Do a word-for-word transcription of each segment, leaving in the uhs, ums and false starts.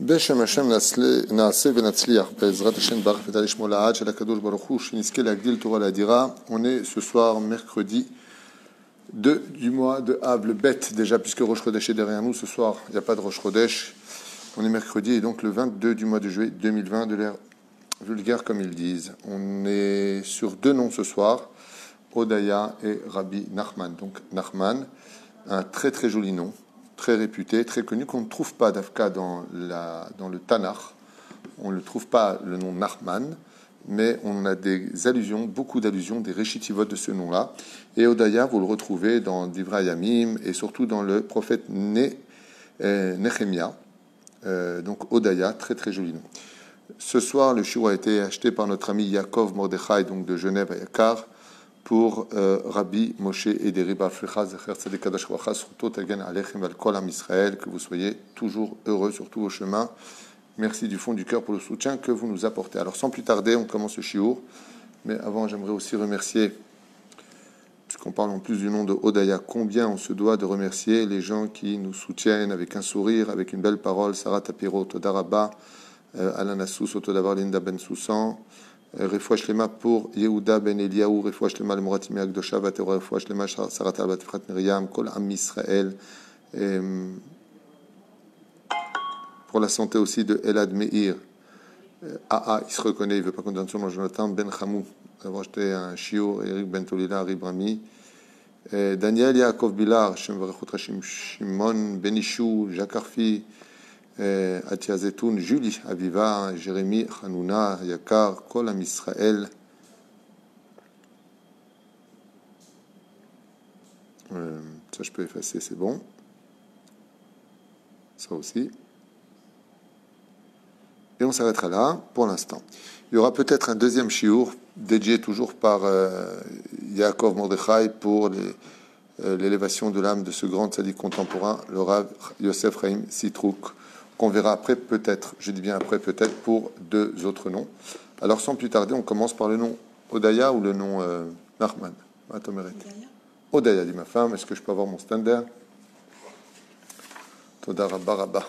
בשם השם נעשה ונצליח, בעזרת השם baruch ותעלה שמו לעד של הקדוש ברוך הוא, שנזכה להגדיל תורה לאדירה. On est ce soir, mercredi deux du mois de Av, le bête déjà, puisque Rosh Chodesh est derrière nous. Ce soir, il n'y a pas de Rosh Chodesh. On est mercredi et donc le vingt-deux du mois de juillet deux mille vingt de l'ère vulgaire, comme ils disent. On est sur deux noms ce soir, Odaya et Rabbi Nachman. Donc Nachman, un très très joli nom, très réputé, très connu, qu'on ne trouve pas d'Afka dans, la, dans le Tanakh. On ne trouve pas le nom Nachman, mais on a des allusions, beaucoup d'allusions, des réchitivot de ce nom-là. Et Odaya, vous le retrouvez dans Divrei Yamim et surtout dans le prophète né, euh, Nehemia. Euh, donc Odaya, très très joli nom. Ce soir, le shiur a été acheté par notre ami Yaakov Mordechai, donc de Genève à Yakar, pour euh, Rabbi Moshe Ederi Bafrecha Zecher Tzedek Kadash Vacha Sruto Tagen Alechem Val Kol Am Israël, que vous soyez toujours heureux sur tous vos chemins. Merci du fond du cœur pour le soutien que vous nous apportez. Alors sans plus tarder, on commence le shiur, mais avant j'aimerais aussi remercier, puisqu'on parle en plus du nom de Odaya, combien on se doit de remercier les gens qui nous soutiennent avec un sourire, avec une belle parole. Sarah Tapiro, Toda Rabba, Alan Assous, Otodavar Linda Ben Soussan, Refoua Shlema pour Yehuda Ben Eliaou, Refoua Shlema le Moratimi Akdosha, Vatero Refoua Shlema Sarah Talbat Frat Miriam, Kol Am Israël, pour la santé aussi de Elad Meir. A A, il se reconnaît, il ne veut pas qu'on donne son nom, Jonathan Ben Hamou, d'avoir acheté un shiur, Eric Ben Tolila, Ribrami, Daniel Yaakov Bilar, Shem Varechot Rashim Shimon, Benishou, Jacques Arfi, Atia Zetoun, Julie Aviva, Jérémy, Hanouna, Yakar, Kol Am Israël. Euh, ça, je peux effacer, c'est bon. Ça aussi. Et on s'arrêtera là pour l'instant. Il y aura peut-être un deuxième shiur dédié toujours par euh, Yaakov Mordechai pour les, euh, l'élévation de l'âme de ce grand tzaddik contemporain, le Rav Yosef Chaim Sitrouk, qu'on verra après peut-être, je dis bien après peut-être, pour deux autres noms. Alors sans plus tarder, on commence par le nom Odaya ou le nom euh, Nachman. Odaya. Odaya, dit ma femme. Est-ce que je peux avoir mon standard? Toda Rabba Rabba.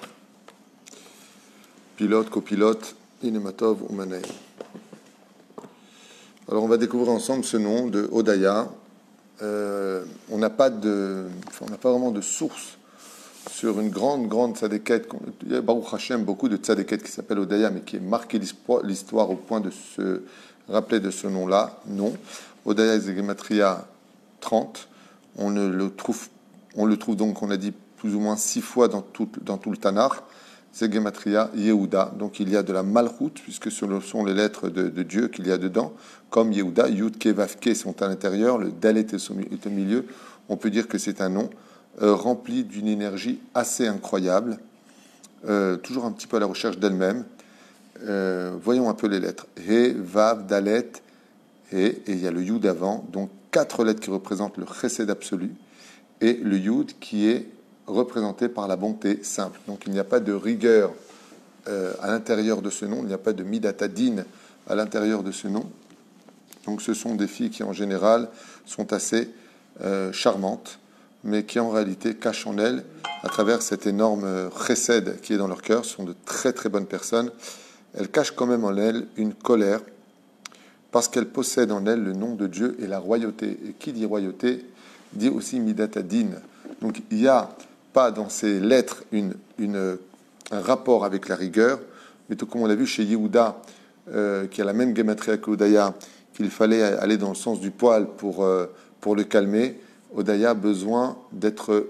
Pilote, copilote, Inematov ou Manaï. Alors on va découvrir ensemble ce nom de Odaya. Euh, on n'a pas de, enfin, on n'a pas vraiment de source sur une grande, grande tzadéket. Il y a Baruch Hashem beaucoup de tzadéket qui s'appelle Odaya, mais qui est marqué l'histoire au point de se rappeler de ce nom-là. Non. Odaya est gematria trente. On ne le trouve, on le trouve donc, on a dit plus ou moins six fois dans tout, dans tout le Tanakh. C'est gematria Yehuda. Donc il y a de la malchut, puisque ce sont les lettres de, de Dieu qu'il y a dedans, comme Yehuda. Yud, Ke, Vav, Ke sont à l'intérieur. Le Dalet est au milieu. On peut dire que c'est un nom Euh, remplie d'une énergie assez incroyable, euh, toujours un petit peu à la recherche d'elle-même. Euh, voyons un peu les lettres. He, Vav, Dalet, He, et il y a le Yud avant, donc quatre lettres qui représentent le Chesed absolu, et le Yud qui est représenté par la bonté simple. Donc il n'y a pas de rigueur euh, à l'intérieur de ce nom, il n'y a pas de Midatadin à l'intérieur de ce nom. Donc ce sont des filles qui en général sont assez euh, charmantes, mais qui en réalité cachent en elles, à travers cet énorme chesed qui est dans leur cœur, ce sont de très très bonnes personnes. Elles cachent quand même en elles une colère, parce qu'elles possèdent en elles le nom de Dieu et la royauté. Et qui dit royauté, dit aussi Midatadin. Donc il n'y a pas dans ces lettres une, une, un rapport avec la rigueur, mais tout comme on l'a vu chez Yehuda, euh, qui a la même gematria que Odaya, qu'il fallait aller dans le sens du poil pour, euh, pour le calmer. Odaya a besoin d'être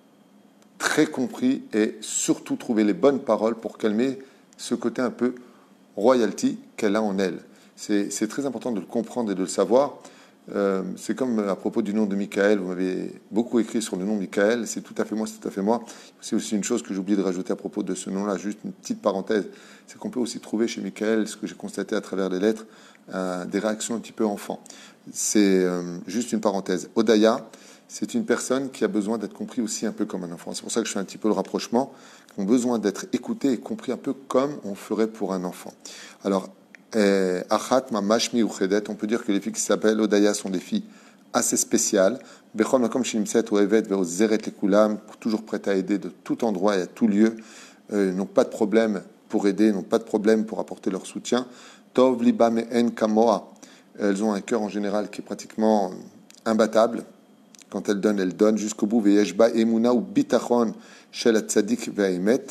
très compris et surtout trouver les bonnes paroles pour calmer ce côté un peu royalty qu'elle a en elle. C'est, c'est très important de le comprendre et de le savoir. Euh, c'est comme à propos du nom de Michael, vous m'avez beaucoup écrit sur le nom Michael, c'est tout à fait moi, c'est tout à fait moi. C'est aussi une chose que j'ai oublié de rajouter à propos de ce nom-là, juste une petite parenthèse, c'est qu'on peut aussi trouver chez Michael, ce que j'ai constaté à travers les lettres, euh, des réactions un petit peu enfants. C'est euh, juste une parenthèse. Odaya, c'est une personne qui a besoin d'être compris aussi un peu comme un enfant. C'est pour ça que je fais un petit peu le rapprochement, qui ont besoin d'être écoutés et compris un peu comme on ferait pour un enfant. Alors, Achat, Mamashmi ou Chedet, on peut dire que les filles qui s'appellent Odaya sont des filles assez spéciales. Bechol Makom Shimset ou Evet Veozeret Lekulam, toujours prêtes à aider de tout endroit et à tout lieu, euh, n'ont pas de problème pour aider, n'ont pas de problème pour apporter leur soutien. Tov liba me'en kamoa. Elles ont un cœur en général qui est pratiquement imbattable. Quand elles donnent, elles donnent jusqu'au bout. Ve'yesh ba emuna ou bitachon shel hatzadik ve'emet.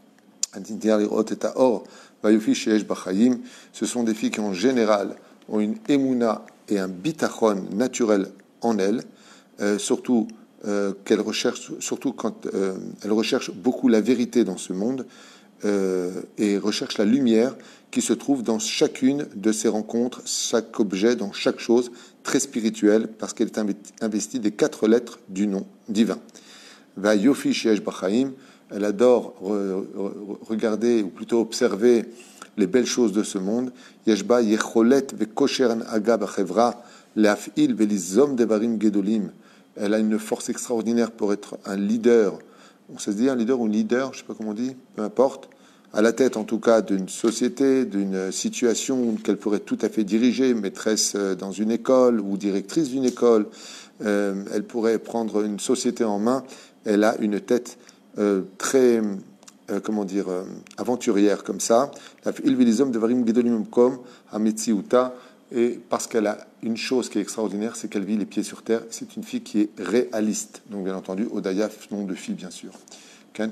Ce sont des filles qui en général ont une emuna et un bitachon naturel en elles, euh, surtout euh, qu'elles recherchent, surtout quand euh, elles recherchent beaucoup la vérité dans ce monde euh, et recherchent la lumière qui se trouve dans chacune de ces rencontres, chaque objet, dans chaque chose très spirituelle, parce qu'elle est investie des quatre lettres du nom divin. Va yofi sheyesh b'chaim. Elle adore regarder, ou plutôt observer les belles choses de ce monde. Yeshba yecholet vekoshern aga b'chevra leafil velizom devarim gedolim. Elle a une force extraordinaire pour être un leader. On sait se dire un leader ou un leader, je ne sais pas comment on dit, peu importe. À la tête, en tout cas, d'une société, d'une situation qu'elle pourrait tout à fait diriger, maîtresse dans une école ou directrice d'une école. Euh, elle pourrait prendre une société en main. Elle a une tête Euh, très, euh, comment dire, euh, aventurière comme ça. Et parce qu'elle a une chose qui est extraordinaire, c'est qu'elle vit les pieds sur terre. C'est une fille qui est réaliste. Donc, bien entendu, Odaya, nom de fille, bien sûr. Okay.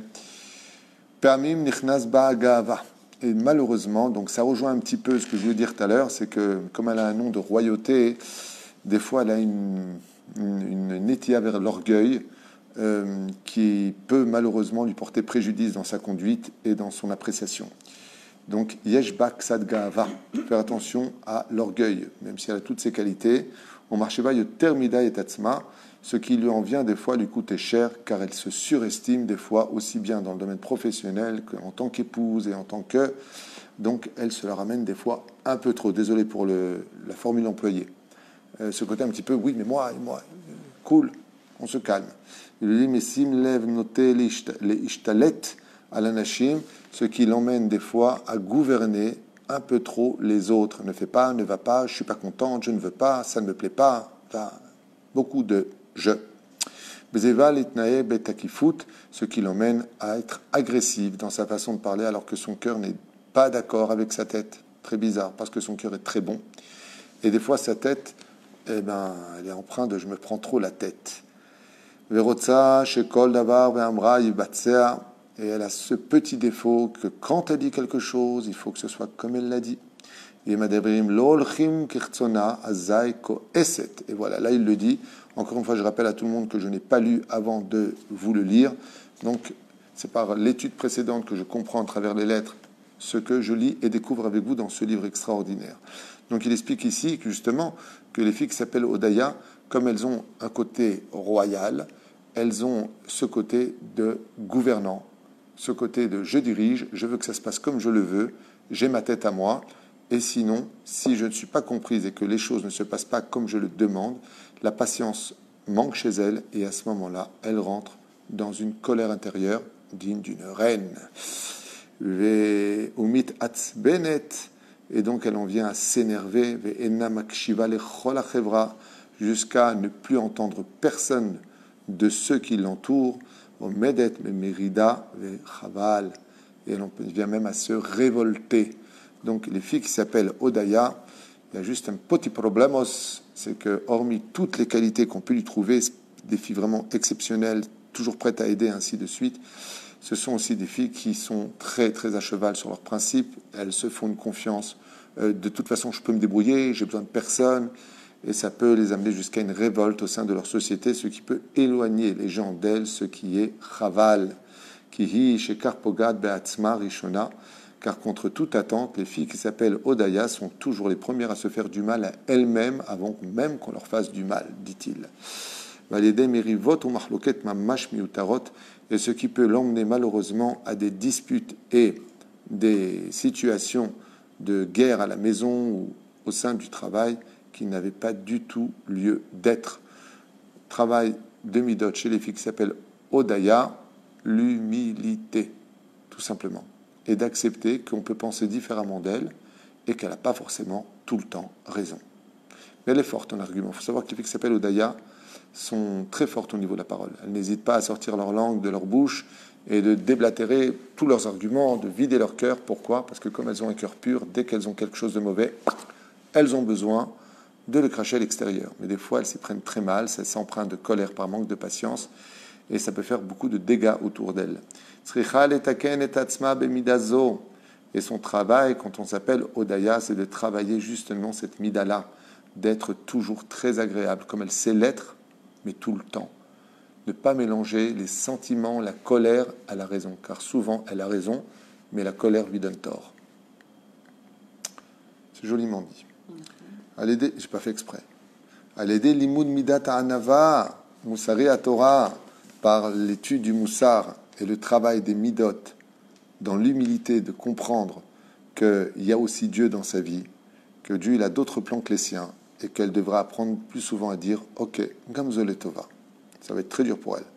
Et malheureusement, donc ça rejoint un petit peu ce que je voulais dire tout à l'heure, c'est que comme elle a un nom de royauté, des fois elle a une, une, une étia vers l'orgueil, Euh, qui peut malheureusement lui porter préjudice dans sa conduite et dans son appréciation. Donc, yesh ba ksad ga'ava, faire attention à l'orgueil, même si elle a toutes ses qualités. On marcheva yoter mida et tatzma, ce qui lui en vient des fois lui coûter cher, car elle se surestime des fois, aussi bien dans le domaine professionnel qu'en tant qu'épouse et en tant que... Donc, elle se la ramène des fois un peu trop. Désolé pour le, la formule employée. Euh, ce côté un petit peu, oui, mais moi, moi, cool, on se calme. Il lui dit, mais sim lev noté les ishtalet à l'anashim, ce qui l'emmène des fois à gouverner un peu trop les autres. Ne fais pas, ne va pas, je suis pas contente, je ne veux pas, ça ne me plaît pas. Enfin, beaucoup de je. Bezeval itnae betakifut, ce qui l'emmène à être agressif dans sa façon de parler, alors que son cœur n'est pas d'accord avec sa tête. Très bizarre, parce que son cœur est très bon. Et des fois, sa tête, eh ben, elle est empreinte de je me prends trop la tête. Verotza, shekol davar ve'amra yibatzea. Et elle a ce petit défaut que quand elle dit quelque chose, il faut que ce soit comme elle l'a dit. Et madabrim lolchim kirtzona azai koeset. Et voilà, là il le dit. Encore une fois, je rappelle à tout le monde que je n'ai pas lu avant de vous le lire. Donc, c'est par l'étude précédente que je comprends à travers les lettres ce que je lis et découvre avec vous dans ce livre extraordinaire. Donc, il explique ici que justement que les filles qui s'appellent Odaya, comme elles ont un côté royal, elles ont ce côté de gouvernant, ce côté de je dirige, je veux que ça se passe comme je le veux, j'ai ma tête à moi, et sinon, si je ne suis pas comprise et que les choses ne se passent pas comme je le demande, la patience manque chez elles, et à ce moment-là, elles rentrent dans une colère intérieure digne d'une reine. Umit atzbenet, et donc elle en vient à s'énerver, jusqu'à ne plus entendre personne de ceux qui l'entourent, et elle en vient même à se révolter. Donc les filles qui s'appellent Odaya, il y a juste un petit problemos, c'est que hormis toutes les qualités qu'on peut lui trouver, des filles vraiment exceptionnelles, toujours prêtes à aider, ainsi de suite, ce sont aussi des filles qui sont très très à cheval sur leurs principes, elles se font une confiance, euh, de toute façon je peux me débrouiller, j'ai besoin de personne, et ça peut les amener jusqu'à une révolte au sein de leur société, ce qui peut éloigner les gens d'elles, ce qui est chaval, kihi shekar pogad be'atzma rishona, car contre toute attente, les filles qui s'appellent Odaya sont toujours les premières à se faire du mal à elles-mêmes avant même qu'on leur fasse du mal, dit-il. Et ce qui peut l'emmener malheureusement à des disputes et des situations de guerre à la maison ou au sein du travail qui n'avaient pas du tout lieu d'être. Travail de Midot chez les filles qui s'appellent Odaya, l'humilité, tout simplement. Et d'accepter qu'on peut penser différemment d'elle et qu'elle n'a pas forcément tout le temps raison. Mais elle est forte en argument. Il faut savoir que les filles qui s'appellent Odaya sont très fortes au niveau de la parole. Elles n'hésitent pas à sortir leur langue de leur bouche et de déblatérer tous leurs arguments, de vider leur cœur. Pourquoi? Parce que comme elles ont un cœur pur, dès qu'elles ont quelque chose de mauvais, elles ont besoin de le cracher à l'extérieur. Mais des fois, elles s'y prennent très mal, ça s'empreinte de colère par manque de patience, et ça peut faire beaucoup de dégâts autour d'elles. Et son travail, quand on s'appelle Odaya, c'est de travailler justement cette mida-là, d'être toujours très agréable, comme elle sait l'être, mais tout le temps. Ne pas mélanger les sentiments, la colère à la raison, car souvent elle a raison, mais la colère lui donne tort. C'est joliment dit. À l'aider, j'ai pas fait exprès. À l'aider l'imoud midat anava, moussari à Torah, par l'étude du moussar et le travail des midot, dans l'humilité de comprendre qu'il y a aussi Dieu dans sa vie, que Dieu il a d'autres plans que les siens, et qu'elle devra apprendre plus souvent à dire « Ok, gamzol et tova ». Ça va être très dur pour elle.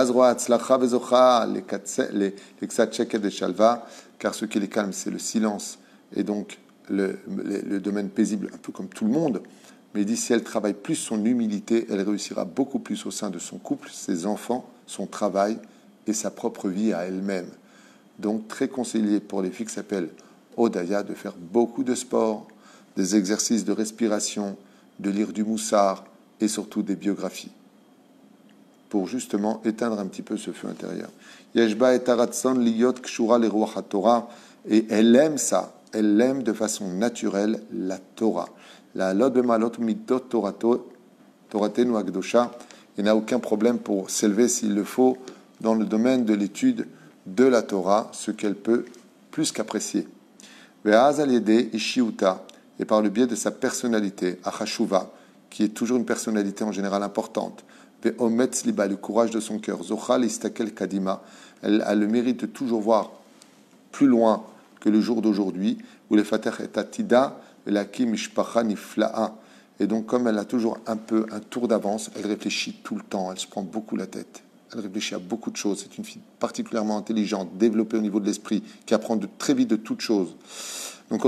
Car ce qui les calme, c'est le silence et donc le, le, le domaine paisible, un peu comme tout le monde. Mais il dit, si elle travaille plus son humilité, elle réussira beaucoup plus au sein de son couple, ses enfants, son travail et sa propre vie à elle-même. Donc, très conseillé pour les filles qui s'appellent Odaya de faire beaucoup de sport, des exercices de respiration, de lire du moussar et surtout des biographies, pour justement éteindre un petit peu ce feu intérieur. Yeshba et Taratson liyot kshura le ruach haTorah, et elle aime ça, elle aime de façon naturelle la Torah. La halot bemalot midot torato toratenu akdosha, il n'a aucun problème pour s'élever s'il le faut dans le domaine de l'étude de la Torah, ce qu'elle peut plus qu'apprécier. Ve'az al yedei ishiuta, et par le biais de sa personnalité, achashuva, qui est toujours une personnalité en général importante, ve'ometz liba, le courage de son cœur, zochal istakel kadima, elle a le mérite de toujours voir plus loin que le jour d'aujourd'hui, où les fater et atida, velaki mishpacha nifla'a, et donc comme elle a toujours un peu un tour d'avance, elle réfléchit tout le temps, elle se prend beaucoup la tête. Elle réfléchit à beaucoup de choses. C'est une fille particulièrement intelligente, développée au niveau de l'esprit, qui apprend de, très vite de toutes choses. Donc,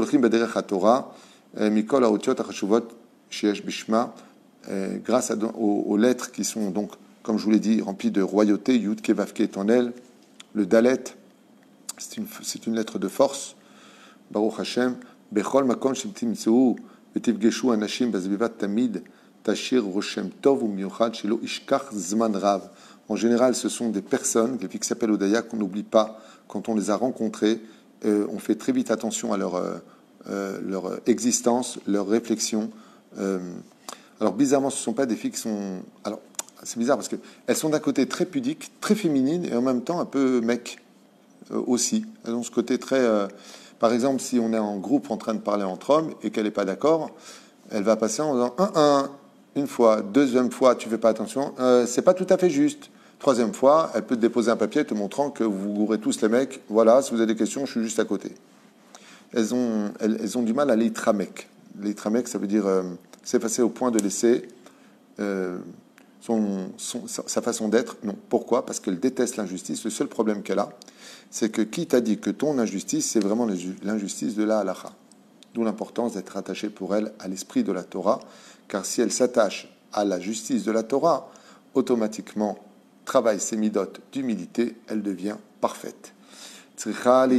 grâce à, aux, aux lettres qui sont donc, comme je vous l'ai dit, remplies de royauté, Yud Kevavke est en elle, le Dalet, c'est une, c'est une lettre de force. Baruch Hashem, Bechol Makom Shimtimtseu, Vetivgeshu Anashim Bazvivat Tamid, Tashir Roshem Tov Umiyuchad Shelo Ishkach Zman Rav. En général, ce sont des personnes, des filles qui s'appellent Odaya, qu'on n'oublie pas quand on les a rencontrées. Euh, on fait très vite attention à leur, euh, euh, leur existence, leur réflexion. Euh, alors, bizarrement, ce ne sont pas des filles qui sont... Alors, c'est bizarre parce qu'elles sont d'un côté très pudiques, très féminines, et en même temps un peu mec euh, aussi. Elles ont ce côté très... Euh, par exemple, si on est en groupe en train de parler entre hommes et qu'elle n'est pas d'accord, elle va passer en disant un, un, une fois, deuxième fois, tu ne fais pas attention, euh, c'est pas tout à fait juste. Troisième fois, elle peut te déposer un papier te montrant que vous gourrez tous les mecs. Voilà, si vous avez des questions, je suis juste à côté. Elles ont, elles, elles ont du mal à l'eitramek. L'eitramek, ça veut dire euh, s'effacer au point de laisser euh, son, son, sa façon d'être. Non. Pourquoi? Parce qu'elle déteste l'injustice. Le seul problème qu'elle a, c'est que qui t'a dit que ton injustice, c'est vraiment l'injustice de la halacha. D'où l'importance d'être attachée pour elle à l'esprit de la Torah. Car si elle s'attache à la justice de la Torah, automatiquement, travaille ses midotes d'humilité, elle devient parfaite. Et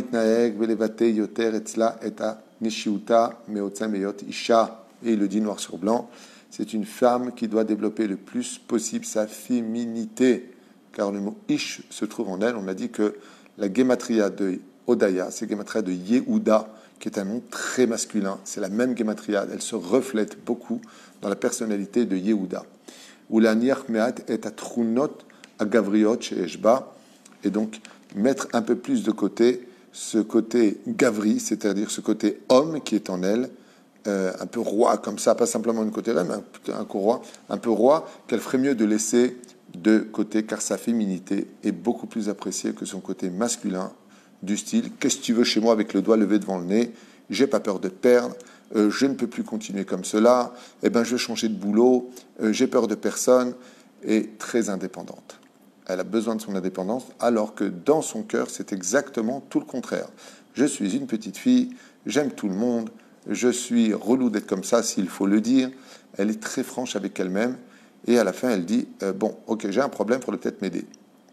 il le dit noir sur blanc, c'est une femme qui doit développer le plus possible sa féminité, car le mot ish se trouve en elle. On a dit que la gematria de Odaya, c'est gematria de Yehuda, qui est un nom très masculin. C'est la même gematria, elle se reflète beaucoup dans la personnalité de Yehuda. Ou la niachmeat est à trunot à Gavriot chez Eshba, et donc mettre un peu plus de côté ce côté Gavri, c'est-à-dire ce côté homme qui est en elle, euh, un peu roi comme ça, pas simplement une côté reine, mais un, un, roi, un peu roi, qu'elle ferait mieux de laisser de côté, car sa féminité est beaucoup plus appréciée que son côté masculin, du style « Qu'est-ce que tu veux chez moi avec le doigt levé devant le nez ? J'ai pas peur de perdre, euh, je ne peux plus continuer comme cela, eh ben, je vais changer de boulot, euh, j'ai peur de personne » et très indépendante. Elle a besoin de son indépendance, alors que dans son cœur, c'est exactement tout le contraire. Je suis une petite fille, j'aime tout le monde, je suis relou d'être comme ça, s'il faut le dire. Elle est très franche avec elle-même, et à la fin, elle dit euh, « Bon, ok, j'ai un problème, il faudrait peut-être m'aider. »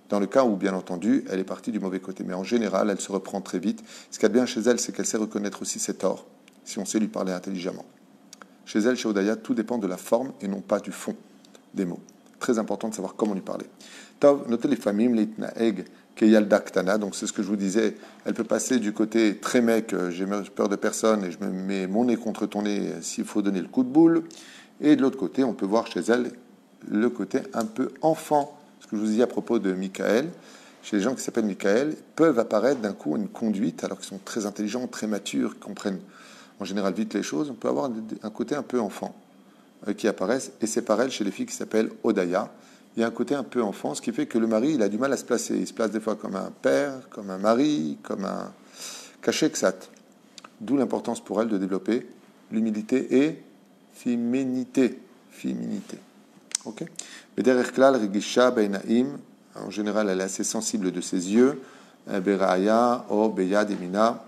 dans le cas où, bien entendu, elle est partie du mauvais côté. Mais en général, elle se reprend très vite. Ce qu'il y a de bien chez elle, c'est qu'elle sait reconnaître aussi ses torts, si on sait lui parler intelligemment. Chez elle, chez Odaya, tout dépend de la forme et non pas du fond des mots. Très important de savoir comment lui parler. Tov, notez les familles, l'itnaeg, keyalda ktana, donc c'est ce que je vous disais, elle peut passer du côté très mec, j'ai peur de personne et je me mets mon nez contre ton nez s'il faut donner le coup de boule. Et de l'autre côté, on peut voir chez elle le côté un peu enfant. Ce que je vous dis à propos de Michael, chez les gens qui s'appellent Michael, peuvent apparaître d'un coup une conduite, alors qu'ils sont très intelligents, très matures, qui comprennent en général vite les choses. On peut avoir un côté un peu enfant euh, qui apparaissent, et c'est pareil chez les filles qui s'appellent Odaya. Il y a un côté un peu enfant, ce qui fait que le mari, il a du mal à se placer. Il se place des fois comme un père, comme un mari, comme un caché-xat. D'où l'importance pour elle de développer l'humilité et féminité. Féminité. Ok. Bederech klal regisha beinaim. En général, elle est assez sensible de ses yeux. Beraya, o beyad emina.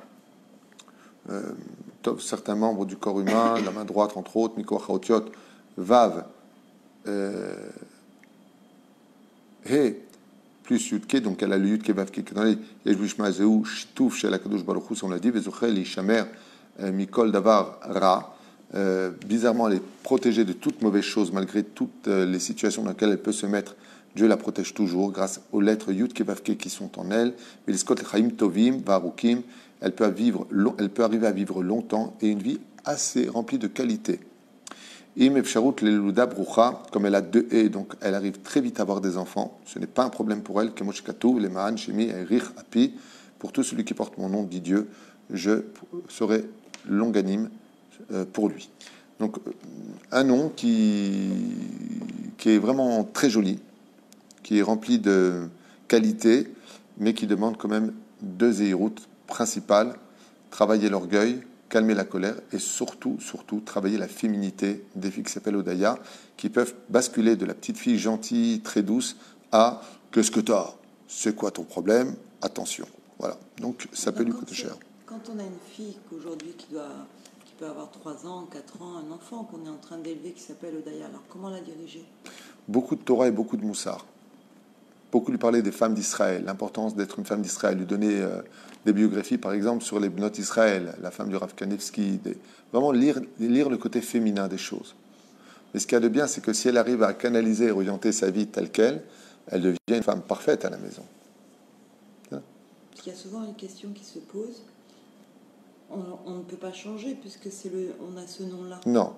Certains membres du corps humain, la main droite entre autres, mikoach haotiot, vav, he, plus yudke, donc elle a le yudke vav ke dans les yeshbishma zeu shitouf shel hakadosh baruch hu, on l'a dit, vezochel ishamer mikol davar ra. Euh, bizarrement, elle est protégée de toute mauvaise chose, malgré toutes euh, les situations dans lesquelles elle peut se mettre. Dieu la protège toujours grâce aux lettres Yud Kevavke qui sont en elle. Mais les Scott Chaim Tovim, Varukim, elle peut vivre, elle peut arriver à vivre longtemps et une vie assez remplie de qualité. Im Efsharut Leluda Brucha, comme elle a deux et donc elle arrive très vite à avoir des enfants. Ce n'est pas un problème pour elle. Kemoshkatu, les Mahan, Shemi, Erich, Api. Pour tout celui qui porte mon nom, dit Dieu, je serai longanime pour lui. Donc, un nom qui, qui est vraiment très joli, qui est rempli de qualité, mais qui demande quand même deux zéhiroutes principales, travailler l'orgueil, calmer la colère, et surtout, surtout, travailler la féminité des filles qui s'appellent Odaya, qui peuvent basculer de la petite fille gentille, très douce, à « qu'est-ce que t'as ? C'est quoi ton problème ? Attention ». Voilà, donc ça peut lui coûter cher. Quand on a une fille qu'aujourd'hui qui doit... peut avoir trois ans, quatre ans, un enfant qu'on est en train d'élever qui s'appelle Odaya. Alors, comment la diriger ? Beaucoup de Torah et beaucoup de Moussar. Beaucoup lui parler des femmes d'Israël, l'importance d'être une femme d'Israël, lui donner euh, des biographies, par exemple, sur les Bnot Israël, la femme du Rav Kanevski, des... vraiment lire, lire le côté féminin des choses. Mais ce qu'il y a de bien, c'est que si elle arrive à canaliser et orienter sa vie telle qu'elle, elle devient une femme parfaite à la maison. Hein ? Parce qu'il y a souvent une question qui se pose. On, on ne peut pas changer puisque c'est le, on a ce nom-là. Non.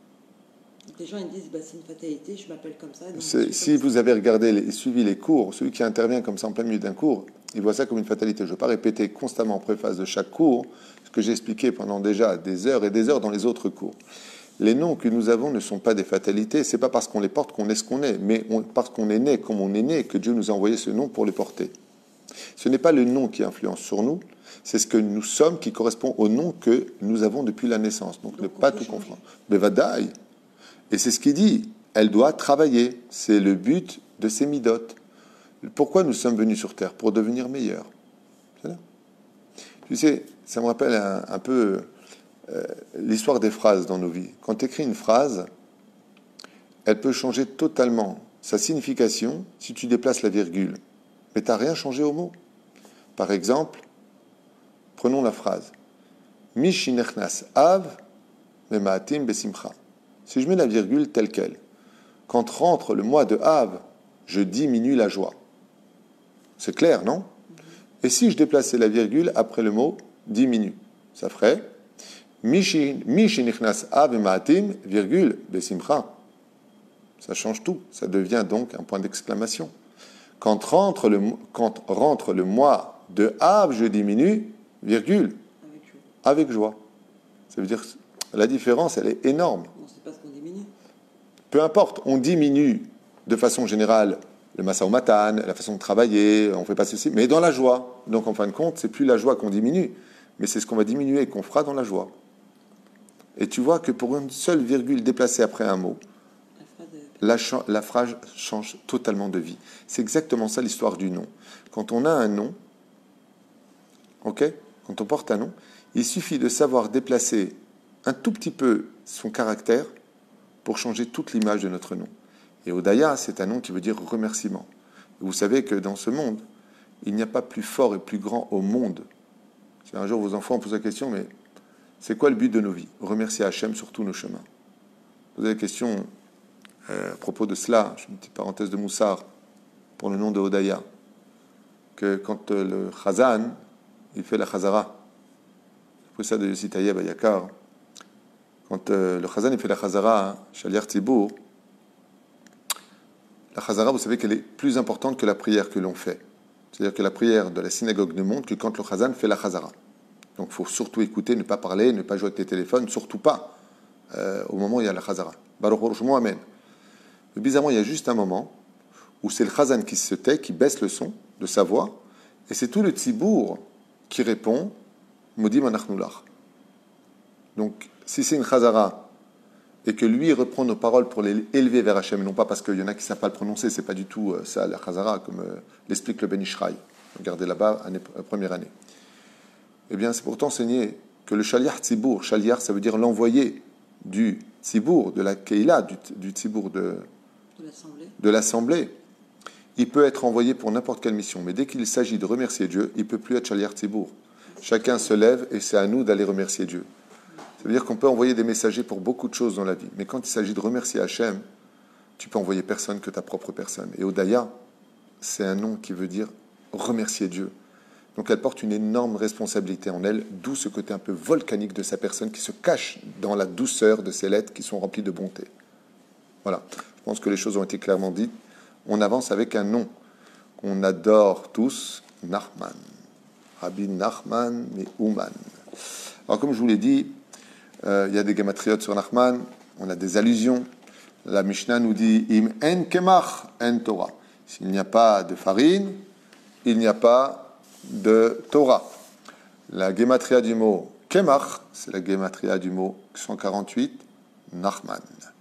Donc les gens ils disent bah, c'est une fatalité, je m'appelle comme ça. Donc c'est, si comme vous ça. avez regardé et suivi les cours, celui qui intervient comme ça en plein milieu d'un cours, il voit ça comme une fatalité. Je ne vais pas répéter constamment en préface de chaque cours ce que j'ai expliqué pendant déjà des heures et des heures dans les autres cours. Les noms que nous avons ne sont pas des fatalités. C'est pas parce qu'on les porte qu'on est ce qu'on est, mais on, parce qu'on est né comme on est né que Dieu nous a envoyé ce nom pour les porter. Ce n'est pas le nom qui influence sur nous. C'est ce que nous sommes qui correspond au nom que nous avons depuis la naissance. Donc, Donc ne pas tout confondre. Bevadaï. Et c'est ce qu'il dit. Elle doit travailler. C'est le but de ces midotes. Pourquoi nous sommes venus sur Terre ? Pour devenir meilleurs. C'est là. Tu sais, ça me rappelle un, un peu euh, l'histoire des phrases dans nos vies. Quand tu écris une phrase, elle peut changer totalement sa signification si tu déplaces la virgule. Mais tu n'as rien changé au mot. Par exemple, prenons la phrase Mishinechnas av memaatim besimcha. Si je mets la virgule telle qu'elle, quand rentre le mois de Av, je diminue la joie. C'est clair, non ? Et si je déplaçais la virgule après le mot diminue, ça ferait Mishinechnas av memaatim, virgule, besimcha. Ça change tout. Ça devient donc un point d'exclamation. Quand rentre le, quand rentre le mois de Av, je diminue, virgule, avec joie. avec joie. Ça veut dire que la différence, elle est énorme. On ne sait pas ce qu'on diminue. Peu importe, on diminue de façon générale le massa au matan, la façon de travailler, on ne fait pas ceci, mais dans la joie. Donc en fin de compte, c'est plus la joie qu'on diminue, mais c'est ce qu'on va diminuer et qu'on fera dans la joie. Et tu vois que pour une seule virgule déplacée après un mot, La, cha- la phrase change totalement de vie. C'est exactement ça l'histoire du nom. Quand on a un nom, ok, quand on porte un nom, il suffit de savoir déplacer un tout petit peu son caractère pour changer toute l'image de notre nom. Et Odaya, c'est un nom qui veut dire remerciement. Vous savez que dans ce monde, il n'y a pas plus fort et plus grand au monde. Si un jour vos enfants posent la question, mais c'est quoi le but de nos vies? Remercier Hachem sur tous nos chemins. Posez la question euh, à propos de cela, je fais une petite parenthèse de Moussard, pour le nom de Hodaya, que quand euh, le Chazan, il fait la Chazara, j'ai pris ça de Yossi Taïeb à Yakar, quand euh, le Chazan il fait la Chazara, Shaliach Tzibour, la Chazara, vous savez qu'elle est plus importante que la prière que l'on fait. C'est-à-dire que la prière de la synagogue ne montre que quand le Chazan fait la Chazara. Donc il faut surtout écouter, ne pas parler, ne pas jouer avec les téléphones, surtout pas euh, au moment où il y a la Chazara. Baruch Hu Shmo Amen. Mais bizarrement, il y a juste un moment où c'est le Chazan qui se tait, qui baisse le son de sa voix, et c'est tout le Tzibour qui répond Modim Anachnu Lach. Donc si c'est une Chazara et que lui reprend nos paroles pour les élever vers Hachem, et non pas parce qu'il y en a qui ne savent pas le prononcer, c'est pas du tout euh, ça, la Chazara, comme euh, l'explique le Ben Ishraï. Regardez là-bas, année, euh, première année. Eh bien, c'est pour t'enseigner que le Shaliach Tzibour, Shaliach, ça veut dire l'envoyé du Tzibour, de la Keila, du, du Tzibour de, de l'Assemblée. de l'Assemblée. Il peut être envoyé pour n'importe quelle mission, mais dès qu'il s'agit de remercier Dieu, il ne peut plus être Shaliach Tzibour. Chacun se lève et c'est à nous d'aller remercier Dieu. Ça veut dire qu'on peut envoyer des messagers pour beaucoup de choses dans la vie. Mais quand il s'agit de remercier Hachem, tu peux envoyer personne que ta propre personne. Et Hodaya, c'est un nom qui veut dire remercier Dieu. Donc elle porte une énorme responsabilité en elle, d'où ce côté un peu volcanique de sa personne qui se cache dans la douceur de ses lettres qui sont remplies de bonté. Voilà. Je pense que les choses ont été clairement dites. On avance avec un nom qu'on adore tous, Nachman. Rabbi Nachman Me'uman. Alors comme je vous l'ai dit, Euh, il y a des gematriotes sur Nachman, on a des allusions. La Mishnah nous dit Im en kemach en Torah. S'il n'y a pas de farine, il n'y a pas de Torah. La gematria du mot kemach, c'est la gematria du mot cent quarante-huit, Nachman.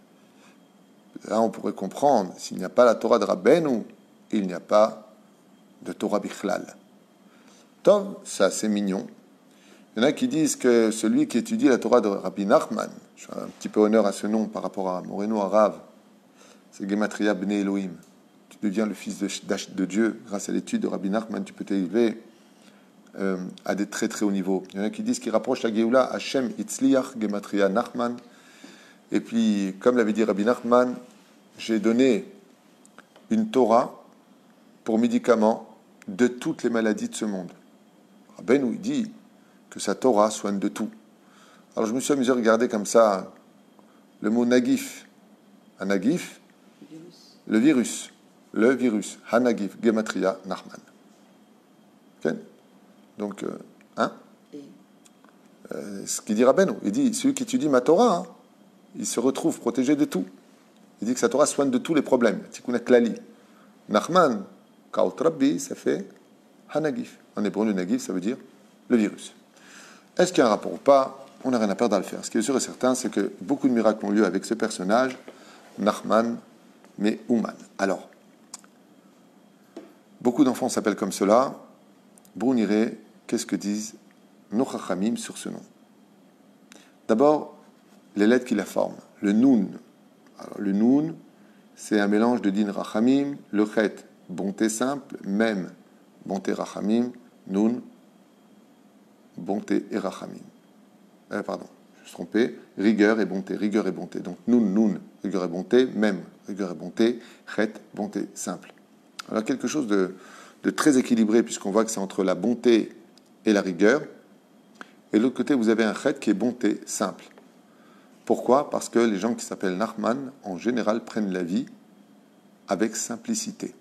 Là, on pourrait comprendre s'il n'y a pas la Torah de Rabbeinu, il n'y a pas de Torah bichlal. Tov, c'est assez mignon. Il y en a qui disent que celui qui étudie la Torah de Rabbi Nachman, je fais un petit peu honneur à ce nom par rapport à Moreno Arav, c'est Gematria Bnei Elohim. Tu deviens le fils de, de Dieu grâce à l'étude de Rabbi Nachman, tu peux t'élever euh, à des très très hauts niveaux. Il y en a qui disent qu'il rapproche la Géoula Hashem Itzliach Gematria Nachman. Et puis, comme l'avait dit Rabbi Nachman, j'ai donné une Torah pour médicament de toutes les maladies de ce monde. Rabbeinu, il dit que sa Torah soigne de tout. Alors je me suis amusé à regarder comme ça le mot nagif. Un nagif, virus. le virus. Le virus. Hanagif, Gematria, Nachman. Okay? Donc, euh, hein euh, ce qu'il dit Rabbeinu, il dit, celui qui étudie ma Torah, hein, il se retrouve protégé de tout. Il dit que sa Torah soigne de tous les problèmes. Tikkun klali. Nachman, Kaut Rabbi, ça fait Hanagif. En hébreu, le nagif, ça veut dire le virus. Est-ce qu'il y a un rapport ou pas? On n'a rien à perdre à le faire. Ce qui est sûr et certain, c'est que beaucoup de miracles ont lieu avec ce personnage, Nachman Me'uman. Alors, beaucoup d'enfants s'appellent comme cela. Brouniré, qu'est-ce que disent nos chachamim sur ce nom? D'abord, les lettres qui la forment. Le Nun. Alors, le Nun, c'est un mélange de din rachamim, le chet, bonté simple, même, bonté rachamim, Nun, bonté et rachamim. Euh, pardon, je me suis trompé. Rigueur et bonté, rigueur et bonté. Donc, Nun, Nun, rigueur et bonté, même, rigueur et bonté, chet, bonté simple. Alors, quelque chose de, de très équilibré, puisqu'on voit que c'est entre la bonté et la rigueur. Et de l'autre côté, vous avez un chet qui est bonté simple. Pourquoi? Parce que les gens qui s'appellent Nachman, en général, prennent la vie avec simplicité.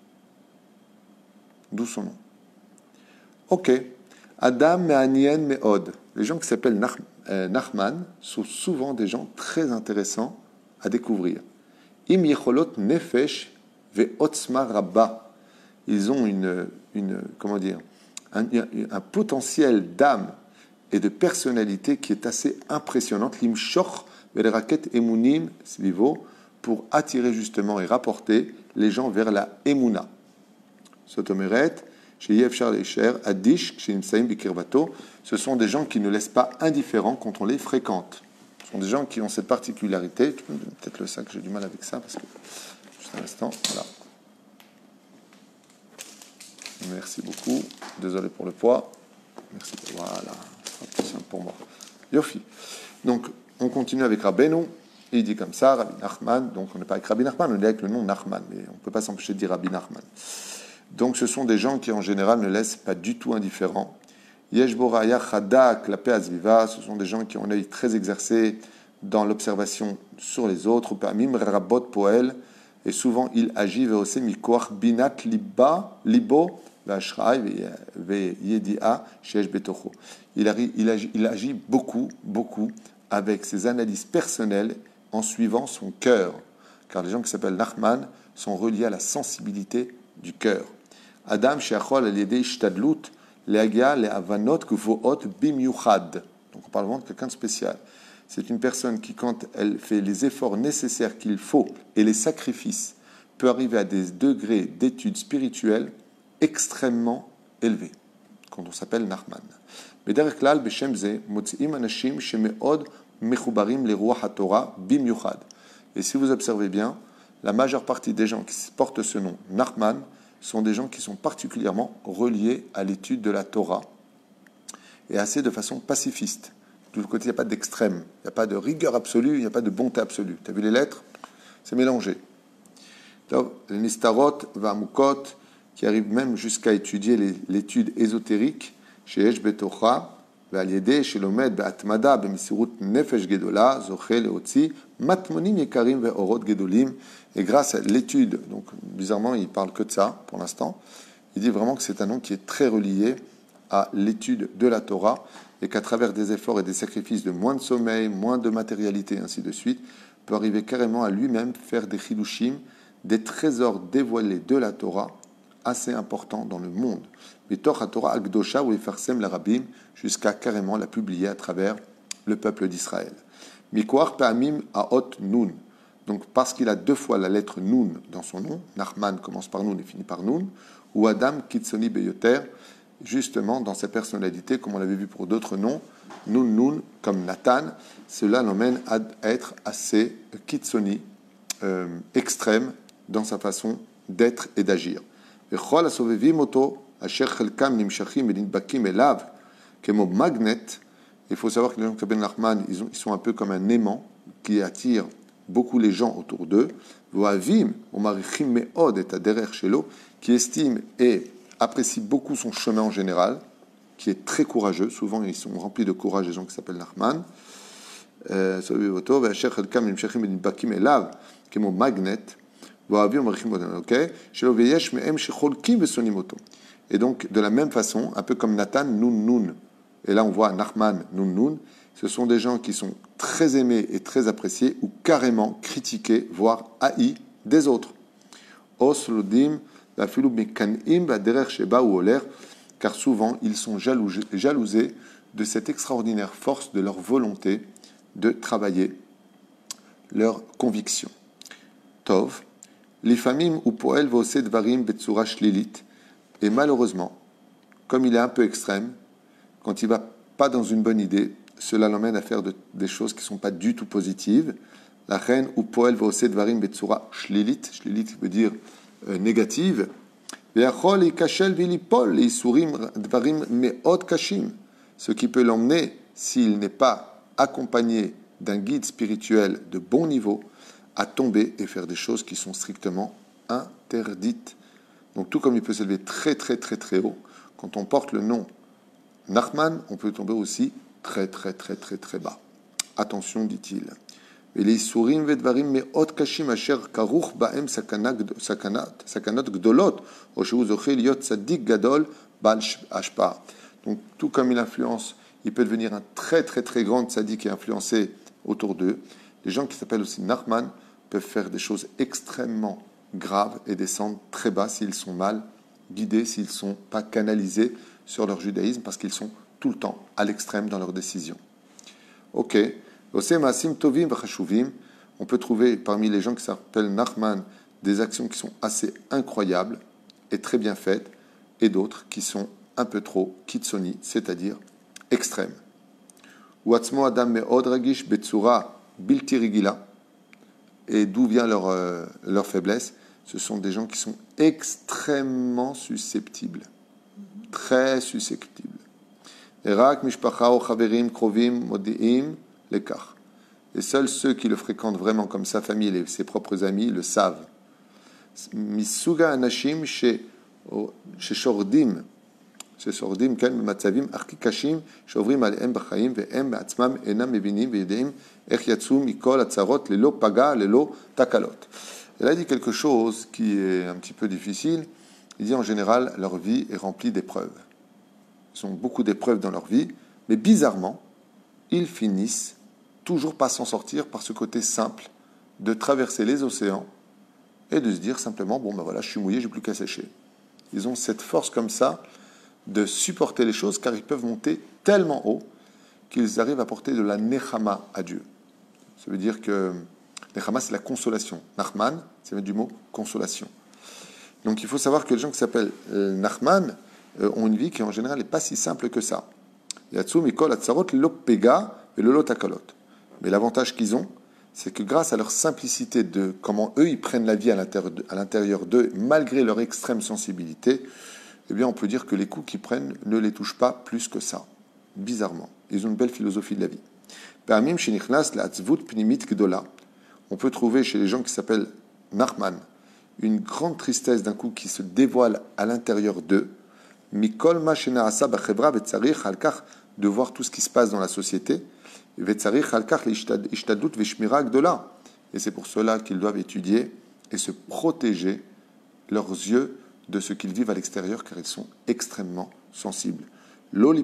D'où son nom. Ok. Adam me'anien me'od. Les gens qui s'appellent Nach, euh, Nachman sont souvent des gens très intéressants à découvrir. Im yecholot nefesh ve'otzma rabba. Ils ont une, une comment dire, un, un potentiel d'âme et de personnalité qui est assez impressionnante. Limshoch ve'leraket emunim svivo, pour attirer justement et rapporter les gens vers la emuna. Sotomeret. Ce sont des gens qui ne laissent pas indifférents quand on les fréquente. Ce sont des gens qui ont cette particularité. Tu peux me donner peut-être le sac, j'ai du mal avec ça, parce que... Juste un instant, voilà. Merci beaucoup. Désolé pour le poids. Merci. Voilà. C'est plus simple pour moi. Yofi. Donc, on continue avec Rabbeinu. Il dit comme ça, Rabbi Nachman. Donc, on n'est pas avec Rabbi Nachman, on est avec le nom Nachman. Mais on ne peut pas s'empêcher de dire Rabbi Nachman. Donc, ce sont des gens qui, en général, ne laissent pas du tout indifférents. Yesh boraya chadak la azviva. Ce sont des gens qui ont un œil très exercé dans l'observation sur les autres. Pamim rabot poel. Et souvent, il agit veose mikoach binat liba libo v'ashraï ve'yedia sheesh betocho. Il agit, il agit beaucoup, beaucoup avec ses analyses personnelles en suivant son cœur. Car les gens qui s'appellent Nachman sont reliés à la sensibilité du cœur. Adam sheachol al-yedei ishtadlut le'agia le'avanot gvoot bimyuchad. Donc on parle vraiment de quelqu'un de spécial. C'est une personne qui, quand elle fait les efforts nécessaires qu'il faut et les sacrifices, peut arriver à des degrés d'études spirituelles extrêmement élevés, quand on s'appelle Nachman. בדרך כלל בשם זה מוצאים אנשים שמאוד מחוברים לרוח התורה במיוחד. Et si vous observez bien, la majeure partie des gens qui portent ce nom, Nachman, sont des gens qui sont particulièrement reliés à l'étude de la Torah et assez de façon pacifiste. De l'autre côté, il n'y a pas d'extrême, il n'y a pas de rigueur absolue, il n'y a pas de bonté absolue. Tu as vu les lettres? C'est mélangé. Les Nistarot, Vamukot, qui arrivent même jusqu'à étudier les, l'étude ésotérique, chez Esh Betocha, Valiede, chez Lomed, Be'atmada, Be'misirut Nefesh Gedola, Zoché, Leotzi, Matmonim Yekarim, Ve'orot Gedolim. Et grâce à l'étude, donc bizarrement, il ne parle que de ça pour l'instant, il dit vraiment que c'est un nom qui est très relié à l'étude de la Torah et qu'à travers des efforts et des sacrifices de moins de sommeil, moins de matérialité, ainsi de suite, peut arriver carrément à lui-même faire des chidushim, des trésors dévoilés de la Torah assez importants dans le monde. Mitor HaTorah Akdosha ou Efarsem l'Arabim, jusqu'à carrément la publier à travers le peuple d'Israël. Mikoar Pa'amim Aot Nun. Donc parce qu'il a deux fois la lettre Nun dans son nom, Nachman commence par Nun et finit par Nun, ou Adam Kitsoni Beyoter, justement dans sa personnalité, comme on l'avait vu pour d'autres noms, Nun Nun, comme Nathan, cela l'emmène à être assez kitsoni, euh, extrême dans sa façon d'être et d'agir. Il faut savoir que les gens qui s'appellent Nachman, ils, ils sont un peu comme un aimant qui attire beaucoup les gens autour d'eux, qui estime et apprécie beaucoup son chemin en général, qui est très courageux. Souvent, ils sont remplis de courage, les gens qui s'appellent Nachman. Et donc, de la même façon, un peu comme Nathan, Nun Nun, et là on voit Nachman, Nun Nun, ce sont des gens qui sont très aimés et très appréciés, ou carrément critiqués, voire haïs des autres. Oslodim, car souvent ils sont jalousés, jalousés de cette extraordinaire force de leur volonté de travailler leur conviction. Tov, lifamim ou poel vose dvarim betsura shlilit. Et malheureusement, comme il est un peu extrême, quand il va pas dans une bonne idée, cela l'emmène à faire de, des choses qui ne sont pas du tout positives. La reine ou poel vose dvarim betsura shlilit, shlilit veut dire euh, négative. Ce qui peut l'emmener, s'il n'est pas accompagné d'un guide spirituel de bon niveau, à tomber et faire des choses qui sont strictement interdites. Donc tout comme il peut s'élever très très très très haut, quand on porte le nom Nachman, on peut tomber aussi très très très très très bas. Attention, dit-il. ולאיסורים ודברים מאוד קשים אשר כרוך בהם סכנת, סכנת, סכנות גדולות, או שהוא זוכה להיות צדיק גדול בעל השפעה. Donc, tout comme il influence, il peut devenir un très très très grand tzaddik et influencer autour d'eux. Les gens qui s'appellent aussi Nachman peuvent faire des choses extrêmement graves et descendre très bas s'ils sont mal guidés, s'ils ne sont pas canalisés sur leur judaïsme, parce qu'ils sont tout le temps à l'extrême dans leurs décisions. Ok. On peut trouver parmi les gens qui s'appellent Nachman des actions qui sont assez incroyables et très bien faites, et d'autres qui sont un peu trop kitsoni, c'est-à-dire extrêmes. Et d'où vient leur, euh, leur faiblesse? ce sont des gens qui sont extrêmement susceptibles, très susceptibles. Et seuls ceux qui le fréquentent vraiment comme sa famille et ses propres amis le savent. Misuga anashim sheshordim sheshordim kan b'matzavim הכי קשים שעוברים עליהם בחיים והם בעצמם אינם מבינים ויודעים איך יצאו מכל הצרות ללא פגע ללא תקלות. Il a dit quelque chose qui est un petit peu difficile. Il dit en général leur vie est remplie d'épreuves. Ils ont beaucoup d'épreuves dans leur vie, mais bizarrement, ils finissent toujours par s'en sortir par ce côté simple de traverser les océans et de se dire simplement, bon ben voilà, je suis mouillé, j'ai plus qu'à sécher. Ils ont cette force comme ça de supporter les choses, car ils peuvent monter tellement haut qu'ils arrivent à porter de la nechama à Dieu. Ça veut dire que nechama, c'est la consolation. Nachman, ça vient du mot consolation. Donc il faut savoir que les gens qui s'appellent euh, Nachman euh, ont une vie qui en général n'est pas si simple que ça. Yatsu mikol atzarot lo pega et lo takalot. Mais l'avantage qu'ils ont, c'est que grâce à leur simplicité de comment eux ils prennent la vie à l'intérieur, à l'intérieur d'eux, malgré leur extrême sensibilité, eh bien on peut dire que les coups qu'ils prennent ne les touchent pas plus que ça. Bizarrement, ils ont une belle philosophie de la vie. Parmi shenichnas la atzvut pnimit gdola, on peut trouver chez les gens qui s'appellent Nachman une grande tristesse d'un coup qui se dévoile à l'intérieur d'eux. Mikol ma shenaasa bachevra vetzarich halkach, de voir tout ce qui se passe dans la société. Et c'est pour cela qu'ils doivent étudier et se protéger leurs yeux de ce qu'ils vivent à l'extérieur, car ils sont extrêmement sensibles. Et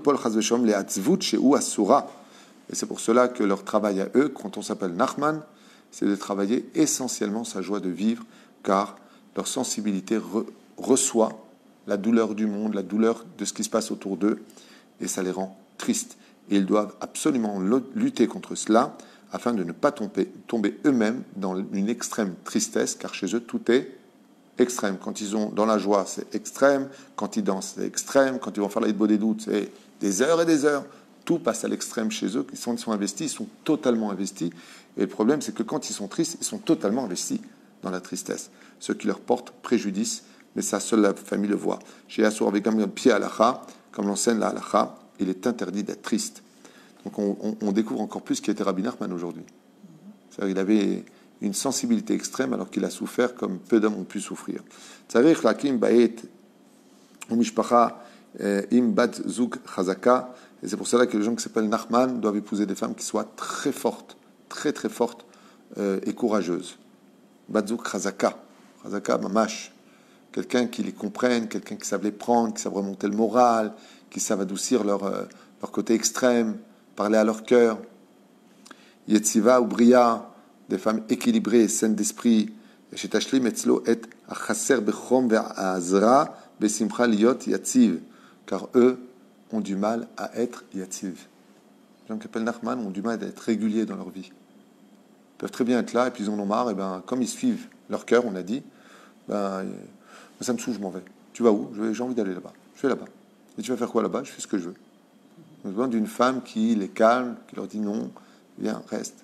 c'est pour cela que leur travail à eux, quand on s'appelle Nachman, c'est de travailler essentiellement sa joie de vivre, car leur sensibilité re- reçoit la douleur du monde, la douleur de ce qui se passe autour d'eux, et ça les rend tristes. Et ils doivent absolument lutter contre cela afin de ne pas tomber, tomber eux-mêmes dans une extrême tristesse, car chez eux, tout est extrême. Quand ils sont dans la joie, c'est extrême. Quand ils dansent, c'est extrême. Quand ils vont faire la hitbo des doutes, c'est des heures et des heures. Tout passe à l'extrême chez eux. Ils sont, ils sont investis, ils sont totalement investis. Et le problème, c'est que quand ils sont tristes, ils sont totalement investis dans la tristesse, ce qui leur porte préjudice. Mais ça, seule la famille le voit. Chez Assour avec un pied à l'Acha, comme l'enseigne la Halacha, il est interdit d'être triste. Donc on, on, on découvre encore plus qui était Rabbi Nachman aujourd'hui. C'est-à-dire qu'il avait une sensibilité extrême alors qu'il a souffert comme peu d'hommes ont pu souffrir. Tzarich lakim ba'et umishpacha im bat zug chazaka. Et c'est pour cela que les gens qui s'appellent Nachman doivent épouser des femmes qui soient très fortes, très très fortes euh, et courageuses. Bat zug chazaka, chazaka mamash. Quelqu'un qui les comprenne, quelqu'un qui savent les prendre, qui savent remonter le moral, qui savent adoucir leur, euh, leur côté extrême, parler à leur cœur. Yetziva ou Bria, des femmes équilibrées et saines d'esprit. Shetashlim etzlo et achaser bechom ve'azra besimcha liot yatziv. Car eux ont du mal à être yatziv. Les gens qui appellent Nachman ont du mal à être réguliers dans leur vie. Ils peuvent très bien être là et puis ils en ont marre. Et ben, comme ils suivent leur cœur, on a dit, ben, ça me saoule, je m'en vais. Tu vas où? J'ai envie d'aller là-bas. Je vais là-bas. Et tu vas faire quoi là-bas? Je fais ce que je veux. On a besoin d'une femme qui les calme, qui leur dit non, viens, reste.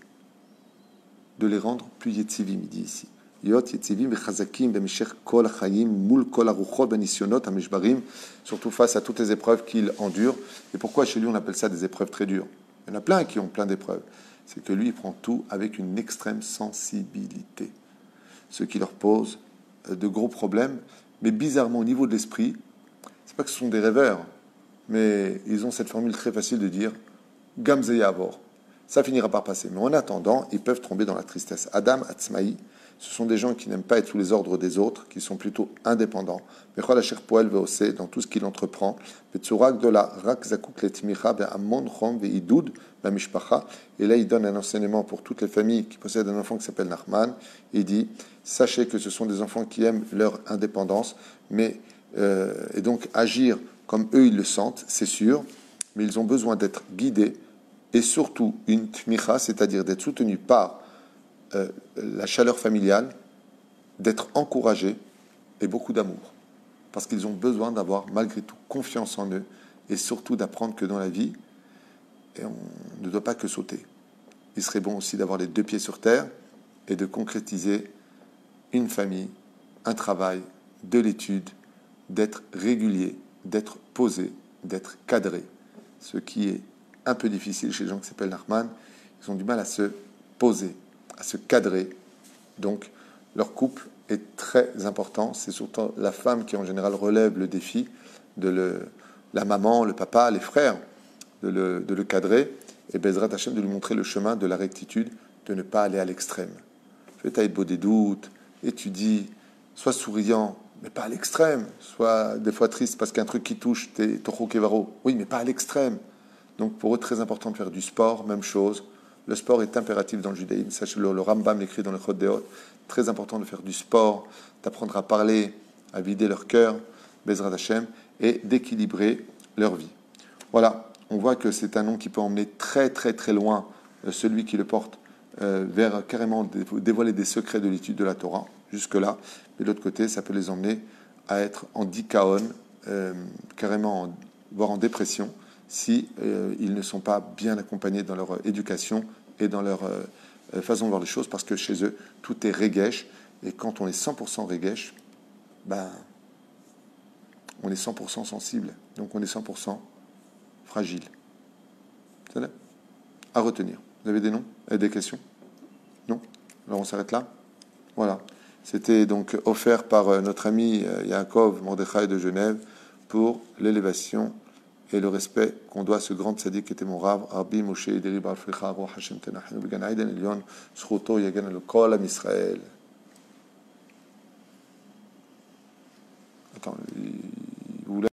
De les rendre plus yetzivim, il dit ici. Yot yetzivim bechazakim bemishech kol hachayim mul kol haruchot benisyonot hamishbarim, surtout face à toutes les épreuves qu'il endure. Et pourquoi chez lui on appelle ça des épreuves très dures? Il y en a plein qui ont plein d'épreuves. C'est que lui, il prend tout avec une extrême sensibilité. Ce qui leur pose de gros problèmes. Mais bizarrement, au niveau de l'esprit, c'est pas que ce sont des rêveurs, mais ils ont cette formule très facile de dire Gamze Yavor. Ça finira par passer. Mais en attendant, ils peuvent tomber dans la tristesse. Adam Atzmaï, ce sont des gens qui n'aiment pas être sous les ordres des autres, qui sont plutôt indépendants. Mechol Asher Poel Veose, dans tout ce qu'il entreprend. Betzurak de la Rak Zakuk Letmicha, Be'amon Chom Ve'idud, Bamishpacha. Et là, il donne un enseignement pour toutes les familles qui possèdent un enfant qui s'appelle Nachman. Il dit sachez que ce sont des enfants qui aiment leur indépendance, mais, euh, et donc agir comme eux ils le sentent, c'est sûr, mais ils ont besoin d'être guidés et surtout une tmicha, c'est-à-dire d'être soutenus par euh, la chaleur familiale, d'être encouragés et beaucoup d'amour. Parce qu'ils ont besoin d'avoir malgré tout confiance en eux et surtout d'apprendre que dans la vie, et on ne doit pas que sauter. Il serait bon aussi d'avoir les deux pieds sur terre et de concrétiser une famille un travail, de l'étude, d'être régulier, d'être posé, d'être cadré. Ce qui est un peu difficile chez les gens qui s'appellent Nachman, ils ont du mal à se poser, à se cadrer. Donc, leur couple est très important. C'est surtout la femme qui, en général, relève le défi de le, la maman, le papa, les frères, de le, de le cadrer. Et Bezrat Hashem de lui montrer le chemin de la rectitude, de ne pas aller à l'extrême. Fais ta beau des doutes, étudie, sois souriant, mais pas à l'extrême. Sois des fois triste parce qu'un truc qui touche, t'es Toho Kevaro. Oui, mais pas à l'extrême. Donc pour eux, très important de faire du sport, même chose. Le sport est impératif dans le judaïsme. Sachez-le, le Rambam l'écrit dans le Chod Deot. Très important de faire du sport, d'apprendre à parler, à vider leur cœur, Bezrat Hashem, et d'équilibrer leur vie. Voilà, on voit que c'est un nom qui peut emmener très très très loin euh, celui qui le porte euh, vers carrément dévoiler des secrets de l'étude de la Torah, jusque-là. Mais de l'autre côté, ça peut les emmener à être en dikaon, euh, carrément, en, voire en dépression, si euh, ils ne sont pas bien accompagnés dans leur éducation et dans leur euh, façon de voir les choses, parce que chez eux, tout est regesh, et quand on est cent pour cent regesh, ben, on est cent pour cent sensible, donc on est cent pour cent fragile. C'est là à retenir. Vous avez des noms et des questions? Non? Alors on s'arrête là? Voilà. C'était donc offert par notre ami Yaakov Mordechai de Genève pour l'élévation et le respect qu'on doit à ce grand tzaddik qui était mon Rav, Rabbi Moshe Ederi Bar Frecha, Roch Hashem Tenachenu Began Aiden Elyon, Zchuto Yagen El Kol Am Israël. Attends,